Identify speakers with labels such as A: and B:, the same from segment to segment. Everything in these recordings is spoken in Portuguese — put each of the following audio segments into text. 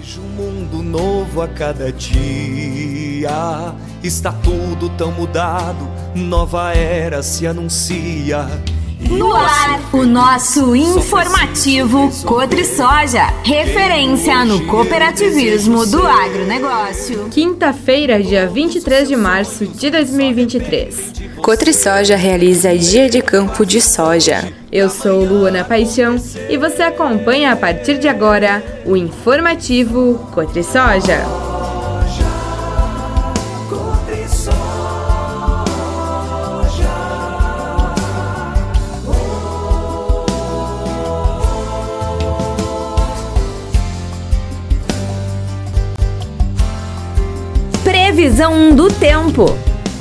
A: Vejo um mundo novo a cada dia. Está tudo tão mudado, nova era se anuncia.
B: No ar, o nosso informativo Cotrisoja, referência no cooperativismo do agronegócio.
C: Quinta-feira, dia 23 de março de 2023.
D: Cotrisoja realiza Dia de Campo de Soja.
C: Eu sou Luana Paixão e você acompanha a partir de agora o informativo Cotrisoja. Previsão do tempo.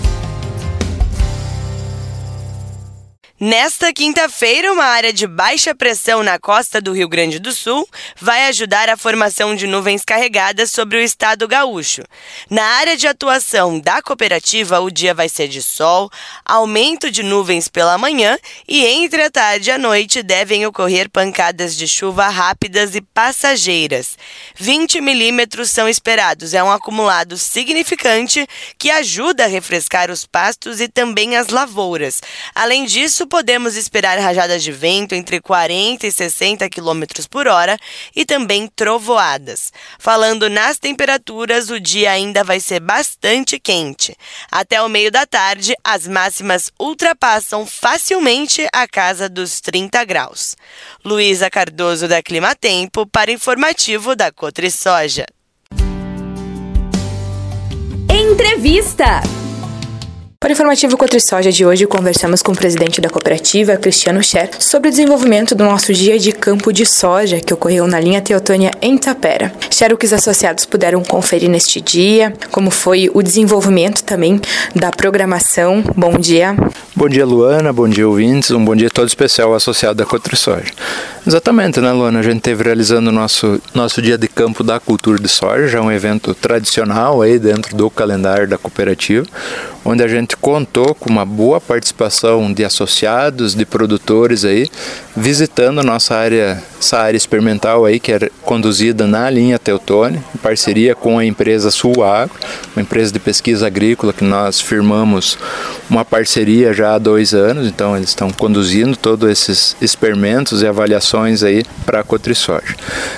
E: Nesta quinta-feira, uma área de baixa pressão na costa do Rio Grande do Sul vai ajudar a formação de nuvens carregadas sobre o estado gaúcho. Na área de atuação da cooperativa, o dia vai ser de sol, aumento de nuvens pela manhã e entre a tarde e a noite devem ocorrer pancadas de chuva rápidas e passageiras. 20 milímetros são esperados, é um acumulado significante que ajuda a refrescar os pastos e também as lavouras. Além disso, podemos esperar rajadas de vento entre 40 e 60 km por hora e também trovoadas. Falando nas temperaturas, o dia ainda vai ser bastante quente. Até o meio da tarde, as máximas ultrapassam facilmente a casa dos 30 graus. Luísa Cardoso da Climatempo para informativo da Cotrisoja.
B: Entrevista.
D: Para o informativo Cotrisoja de hoje, conversamos com o presidente da cooperativa, Cristiano Scher, sobre o desenvolvimento do nosso Dia de Campo de Soja, que ocorreu na linha Teutônia em Tapera. Scher, o que os associados puderam conferir neste dia, como foi o desenvolvimento também da programação. Bom dia.
F: Bom dia, Luana, bom dia, ouvintes, um bom dia todo especial ao associado da Cotrisoja. Exatamente, né, Luana? A gente esteve realizando o nosso Dia de Campo da Cultura de Soja, já um evento tradicional aí dentro do calendário da cooperativa, onde a gente contou com uma boa participação de associados, de produtores aí, visitando essa área experimental aí, que é conduzida na linha Teutônia, em parceria com a empresa Sul Agro, uma empresa de pesquisa agrícola que nós firmamos uma parceria já há 2 anos, então eles estão conduzindo todos esses experimentos e avaliações aí para a Cotrisoja.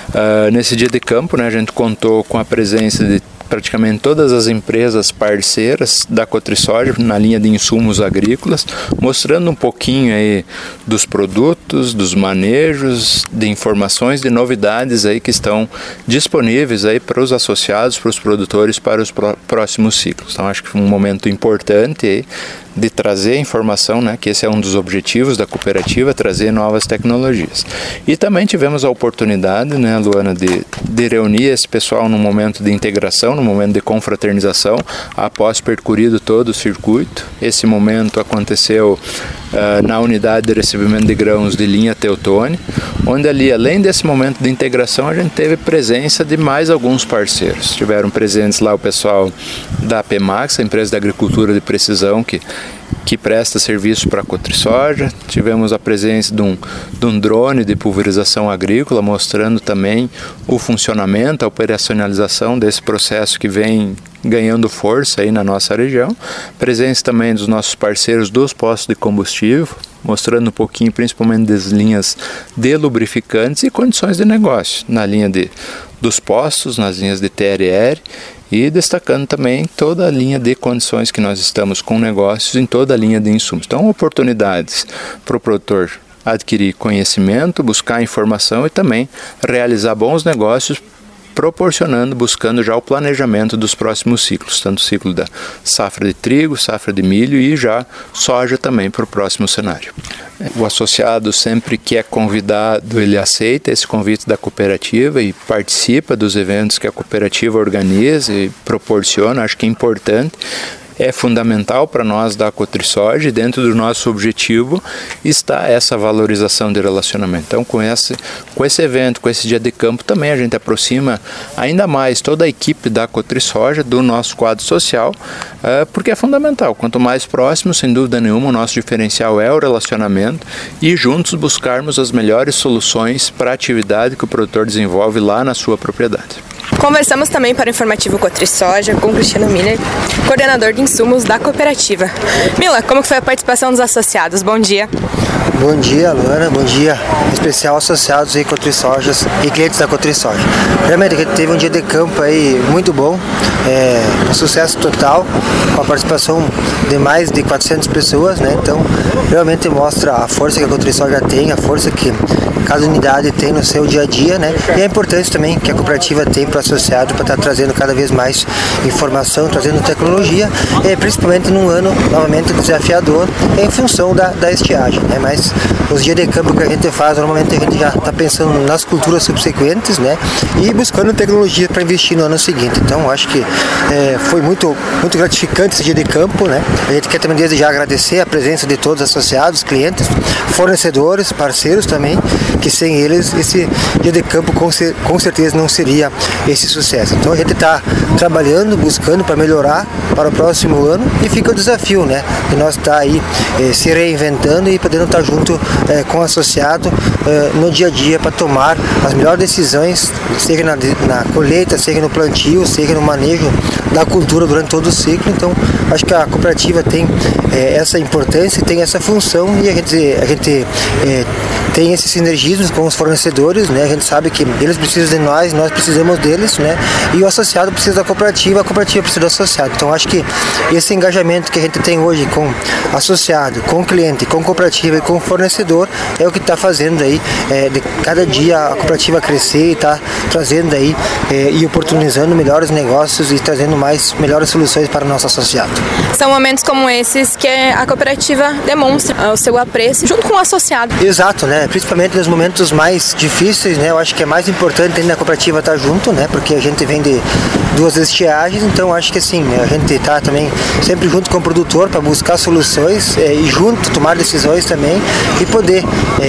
F: Nesse dia de campo, né, a gente contou com a presença de praticamente todas as empresas parceiras da Cotrisoja na linha de insumos agrícolas, mostrando um pouquinho aí dos produtos, dos manejos, de informações, de novidades aí que estão disponíveis aí para os associados, para os produtores, para os próximos ciclos. Então acho que foi um momento importante aí de trazer informação, né, que esse é um dos objetivos da cooperativa, trazer novas tecnologias. E também tivemos a oportunidade, né, Luana, de reunir esse pessoal num momento de integração, num momento de confraternização, após percorrido todo o circuito. Esse momento aconteceu na unidade de recebimento de grãos de linha Teutônia, onde ali, além desse momento de integração, a gente teve presença de mais alguns parceiros. Tiveram presentes lá o pessoal da PEMAX, a empresa de agricultura de precisão, que presta serviço para a Cotrisoja. Tivemos a presença de um drone de pulverização agrícola, mostrando também o funcionamento, a operacionalização desse processo que vem ganhando força aí na nossa região. Presença também dos nossos parceiros dos postos de combustível, mostrando um pouquinho principalmente das linhas de lubrificantes e condições de negócio na linha dos postos, nas linhas de TRR, e destacando também toda a linha de condições que nós estamos com negócios em toda a linha de insumos. Então, oportunidades para o produtor adquirir conhecimento, buscar informação e também realizar bons negócios, buscando já o planejamento dos próximos ciclos, tanto o ciclo da safra de trigo, safra de milho e já soja também para o próximo cenário. O associado, sempre que é convidado, ele aceita esse convite da cooperativa e participa dos eventos que a cooperativa organiza e proporciona. Acho que é importante. é fundamental para nós da Cotrisoja, e dentro do nosso objetivo está essa valorização de relacionamento. Então, com esse evento, com esse dia de campo, também a gente aproxima ainda mais toda a equipe da Cotrisoja do nosso quadro social, porque é fundamental. Quanto mais próximo, sem dúvida nenhuma, o nosso diferencial é o relacionamento, e juntos buscarmos as melhores soluções para a atividade que o produtor desenvolve lá na sua propriedade.
D: Conversamos também para o Informativo Cotrisoja com Cristiano Miller, coordenador de insumos da cooperativa. Mila, como foi a participação dos associados? Bom dia.
G: Bom dia, Luana. Bom dia, em especial associados e Cotrisojas e clientes da Cotrisoja. Realmente, a gente teve um dia de campo aí muito bom, um sucesso total, com a participação de mais de 400 pessoas, né? Então, realmente mostra a força que a Cotrisoja tem, a força que cada unidade tem no seu dia a dia, né? E é importante também que a cooperativa tem para o associado, para estar trazendo cada vez mais informação, trazendo tecnologia, principalmente num ano novamente desafiador, em função da estiagem, né? Mas os dias de campo que a gente faz, normalmente a gente já está pensando nas culturas subsequentes, né? E buscando tecnologia para investir no ano seguinte. Então, acho que foi muito gratificante esse dia de campo, né? A gente quer também desde já agradecer a presença de todos os associados, clientes, fornecedores, parceiros também, que sem eles esse dia de campo com certeza não seria esse sucesso. Então a gente está trabalhando, buscando para melhorar para o próximo ano, e fica o desafio, né, de nós estar aí se reinventando e podendo estar junto com o associado no dia a dia para tomar as melhores decisões, seja na colheita, seja no plantio, seja no manejo da cultura durante todo o ciclo. Então acho que a cooperativa tem essa importância, tem essa função, e a gente tem esse sinergismo com os fornecedores, né? A gente sabe que eles precisam de nós precisamos deles, né? E o associado precisa da cooperativa, a cooperativa precisa do associado. Então acho que esse engajamento que a gente tem hoje com associado, com cliente, com cooperativa e com fornecedor é o que está fazendo aí de cada dia a cooperativa crescer e está trazendo aí e oportunizando melhores negócios e trazendo melhores soluções para o nosso associado.
D: São momentos como esses que a cooperativa demonstra o seu apreço junto com o associado.
G: Exato, né? Principalmente nos momentos mais difíceis, né? Eu acho que é mais importante ainda a cooperativa estar junto, né? Porque a gente vem de duas estiagens, então acho que assim, a gente está também sempre junto com o produtor para buscar soluções e junto tomar decisões também, e poder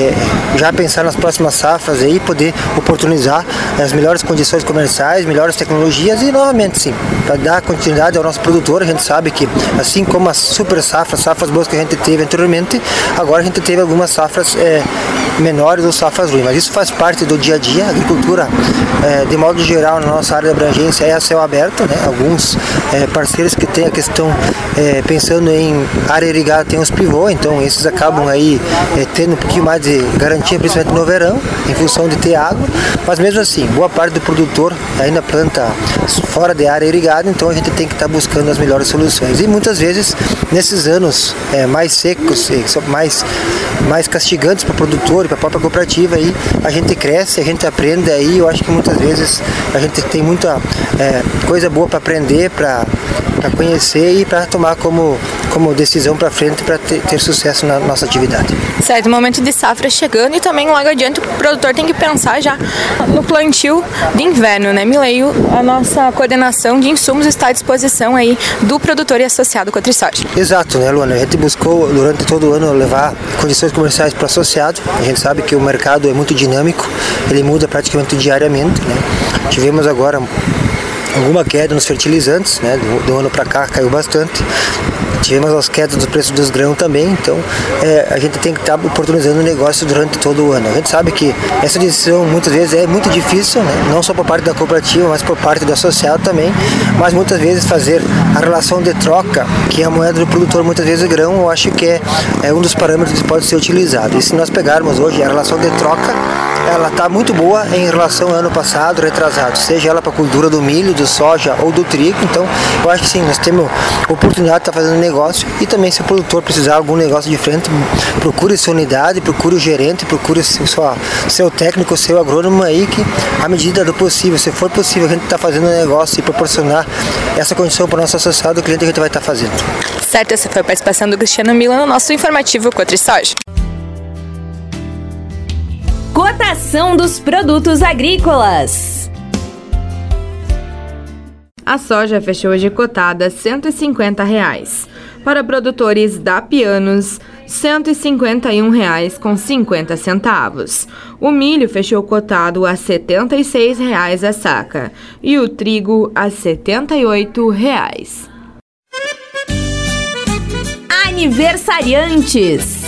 G: já pensar nas próximas safras aí, poder oportunizar as melhores condições comerciais, melhores tecnologias, e novamente sim, para dar continuidade ao nosso produtor. A gente sabe que assim como as super safras boas que a gente teve anteriormente, agora a gente teve algumas safras menores ou safras ruins, mas isso faz parte do dia a dia. A agricultura, de modo geral, na nossa área de abrangência é a céu aberto, né? Alguns parceiros que têm a questão pensando em área irrigada tem os pivô, então esses acabam aí tendo um pouquinho mais de garantia, principalmente no verão, em função de ter água, mas mesmo assim, boa parte do produtor ainda planta fora de área irrigada, então a gente tem que estar buscando as melhores soluções. E muitas vezes, nesses anos mais secos, mais castigantes para o produtor e para a própria cooperativa, aí a gente cresce, a gente aprende aí. Eu acho que muitas vezes a gente tem muita coisa boa para aprender, para conhecer e para tomar como decisão para frente, para ter sucesso na nossa atividade.
D: Certo, o momento de safra chegando, e também logo adiante o produtor tem que pensar já no plantio de inverno, né? Mileio, a nossa coordenação de insumos está à disposição aí do produtor e associado Cotrisoja.
G: Exato, né, Luana? A gente buscou durante todo o ano levar condições comerciais para o associado. A gente sabe que o mercado é muito dinâmico, ele muda praticamente diariamente, né? Tivemos agora alguma queda nos fertilizantes, né? Do ano para cá caiu bastante. Tivemos as quedas do preço dos grãos também, então a gente tem que estar oportunizando o negócio durante todo o ano. A gente sabe que essa decisão muitas vezes é muito difícil, né? Não só por parte da cooperativa, mas por parte do associado também, mas muitas vezes fazer a relação de troca, que é a moeda do produtor, muitas vezes o grão, eu acho que é um dos parâmetros que pode ser utilizado. E se nós pegarmos hoje a relação de troca, ela está muito boa em relação ao ano passado, retrasado, seja ela para a cultura do milho, do soja ou do trigo. Então eu acho que sim, nós temos oportunidade de estar fazendo negócio, e também se o produtor precisar de algum negócio diferente, procure sua unidade, procure o gerente, procure seu técnico, seu agrônomo aí, que à medida do possível, se for possível, a gente está fazendo negócio e proporcionar essa condição para o nosso associado, o cliente, a gente vai estar fazendo.
D: Certo, essa foi a participação do Cristiano Miller no nosso informativo Cotrisoja.
B: Cotação dos produtos agrícolas.
C: A soja fechou hoje cotada R$ 150. Para produtores da Pianos, R$ 151,50. O milho fechou cotado a R$ 76 a saca e o trigo a R$ 78.
B: Aniversariantes.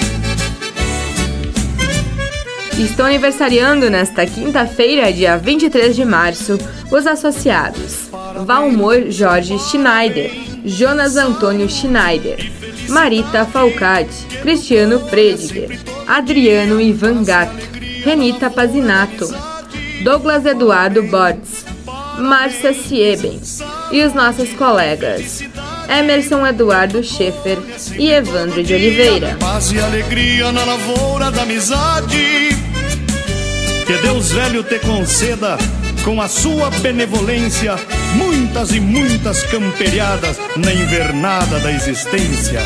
C: Estão aniversariando nesta quinta-feira, dia 23 de março, os associados Valmor Jorge Schneider, Jonas Antônio Schneider, Marita Falcade, Cristiano Prediger, Adriano Ivan Gato, Renita Pazinato, Douglas Eduardo Bortz, Márcia Sieben e os nossos colegas Emerson Eduardo Schaefer e Evandro de Oliveira.
H: Paz e alegria na lavoura da amizade, que Deus velho te conceda, com a sua benevolência, muitas e muitas camperiadas na invernada da existência.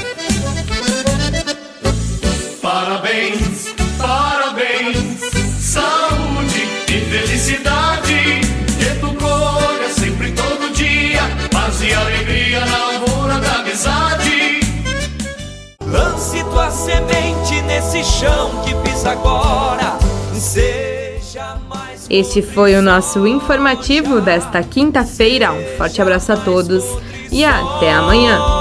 H: Parabéns, parabéns, saúde e felicidade, que tu colha sempre todo dia, paz e alegria na lavoura da amizade.
A: Lance tua semente nesse chão que pisa agora, seja mais...
C: Este foi o nosso informativo desta quinta-feira. Um forte abraço a todos e até amanhã.